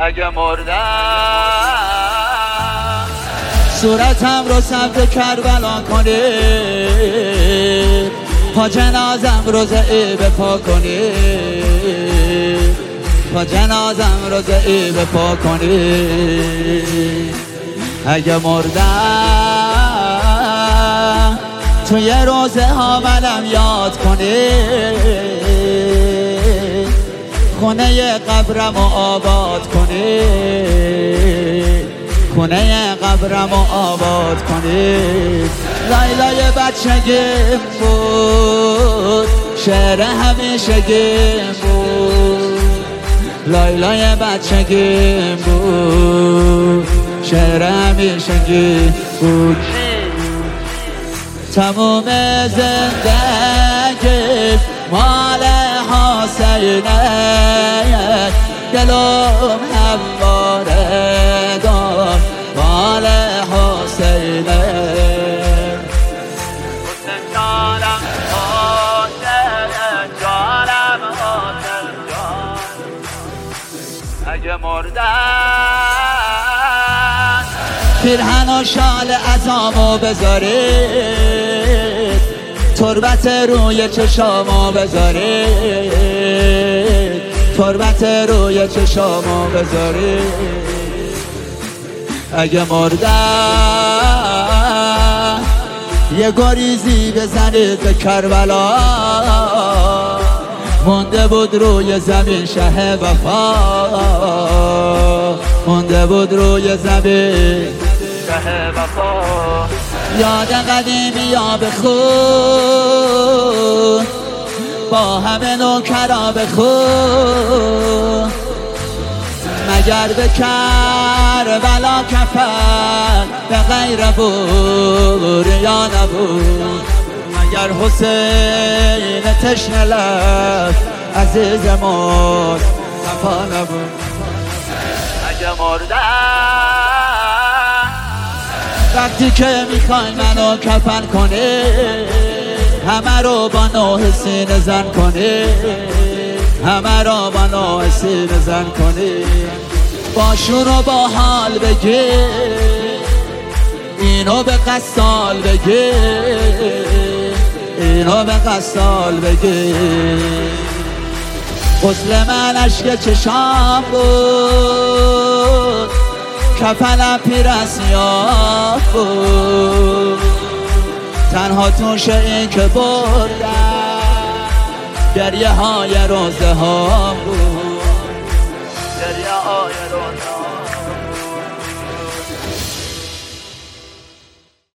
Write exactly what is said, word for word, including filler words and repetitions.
اگه مردم صورتم رو سمت کربلا کنی، پا جنازم رو ضعیب پا کنی، پا جنازم رو ضعیب پا کنی. اگه مردم تو یه روزه ها منم یاد کنی، خونه قبرم رو آباد کنی، خونه قبرم رو آباد کنی. لیلای بچگیم بود، شعر همیشگیم بود، لیلای بچگیم بود، شعر همیشگیم بود. تموم زندگی مال حسینه، دلم همواره دار مال حسینه. حسین جانم حسین جانم حسین جان، اگه مردن پیرهن و شال عزامو بذارید، تربت روی چشامو بذارید، تربت روی چشامو بذارید. اگه مردم یه گریزی بزنید به کربلا، مونده بود روی زمین شه وفا، مونده بود روی زمین شه وفا. یاد قدیمی یا بخون، با همه نوکرا بخون، مگر به کربلا کفن به غیر بود یا نبود، مگر حسین تشنه لب عزیز ما صفا نبود. اگه مردم وقتی که میخوای منو کفن کنی، همه رو با نوح سینه زن کنی، همه رو با نوح سینه زن کنی. باشون رو با حال بگی، اینو به قصال بگی، اینو به قصال بگی. غسل من عشق چشام بود، کفنم پیرسیاب بود، تنها توش این که بردم گریه های روزه ها بود، گریه های روزه